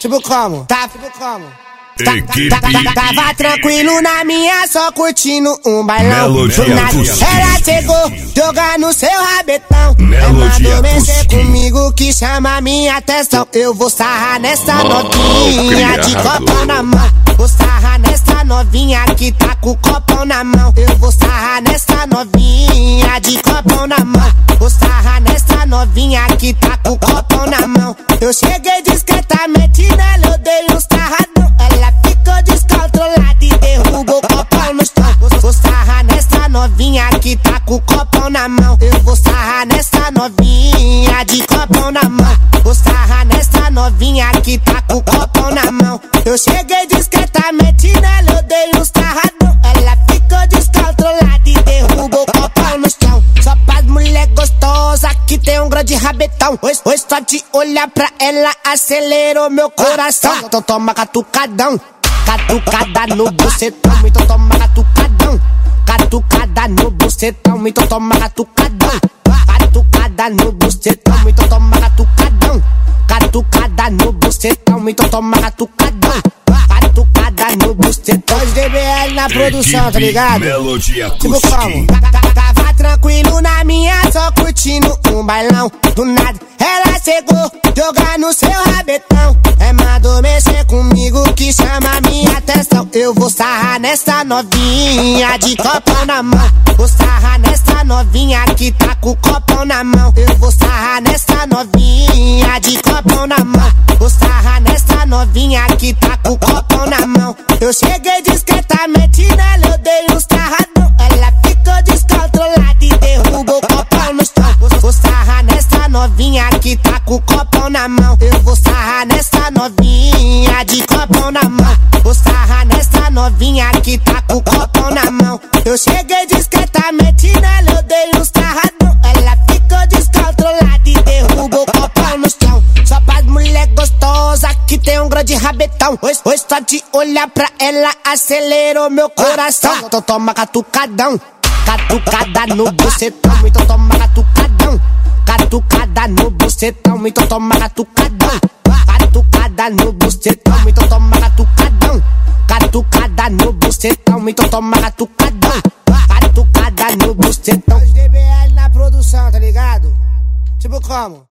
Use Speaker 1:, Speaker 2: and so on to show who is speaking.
Speaker 1: Tipo como? Tipo como?
Speaker 2: Equipe
Speaker 1: Tava tranquilo na minha, só curtindo um bailão.
Speaker 2: Melodia
Speaker 1: Do nada,
Speaker 2: acústica.
Speaker 1: ela chegou, jogando seu rabetão.
Speaker 2: Melodia
Speaker 1: Mandou mexer
Speaker 2: acústica.
Speaker 1: comigo que chama minha atenção. Eu vou sarrar nessa novinha de
Speaker 2: criado.
Speaker 1: copão na mão. Vou sarrar nessa novinha que tá com o copão na mão. Eu vou sarrar nessa novinha de copão na mão. Vou sarrar nessa novinha que tá com o copão na mão. Eu cheguei discretamente nela, eu dei uns sarradão. Ela ficou descontrolada e derrubou o copão no chão. Vou sarrar nessa novinha que tá com o copão na mão. Eu vou sarrar nessa novinha de copão na mão. Vou sarrar nessa novinha que tá com o copão na mão. Eu cheguei discretamente nela, eu dei uns sarradão. Ela ficou descontrolada e derrubou o copão no chão. Só pras mulher gostosa que tem um grande rabetão. Hoje só de olhar pra ela acelerou meu coração. Então toma catucadão, catucada no bucetão. Então toma catucadão, catucada no bucetão. Então toma catucadão, catucada no bucetão. Então toma catucadão, catucada no bucetão. Então toma catucadão, catucada no bucetão. Os DBL na produção, tá ligado?
Speaker 2: Melodia
Speaker 1: Tipo
Speaker 2: acústica.
Speaker 1: como? Tava tranquilo na minha, só curtindo um bailão. Do nada, ela chegou, jogando seu rabetão. Mandou mexer comigo que chama minha atenção. Eu vou sarrar nessa novinha de copão na mão. Vou sarrar nessa novinha que tá com o copão na mão. Eu vou sarrar nessa novinha de copão na mão. Vou sarrar nessa novinha que tá com o copão na mão. Eu cheguei discretamente nela, eu dei uns sarradão. Ela ficou descontrolada e derrubou o copão no chão. Vou sarrar nessa novinha que tá com o copão na mão. Eu vou sarrar nessa novinha de copão na mão. Vou sarrar nessa novinha que tá com o copão na mão. Eu cheguei discretamente nela, eu dei uns sarradão. Ela ficou descontrolada e derrubou o copão no chão. Só pras mulher gostosa que tem um grande rabetão. Hoje só de olhar pra ela acelerou meu coração. Então toma catucadão, catucada no bucetão. Então toma catucadão, catucada no bucetão. Então toma catucadão, catucada no bucetão. Então toma catucadão, catucada no bucetão. Então toma catucadão, catucada no bucetão. Os DBL na produção, tá ligado? Tipo como?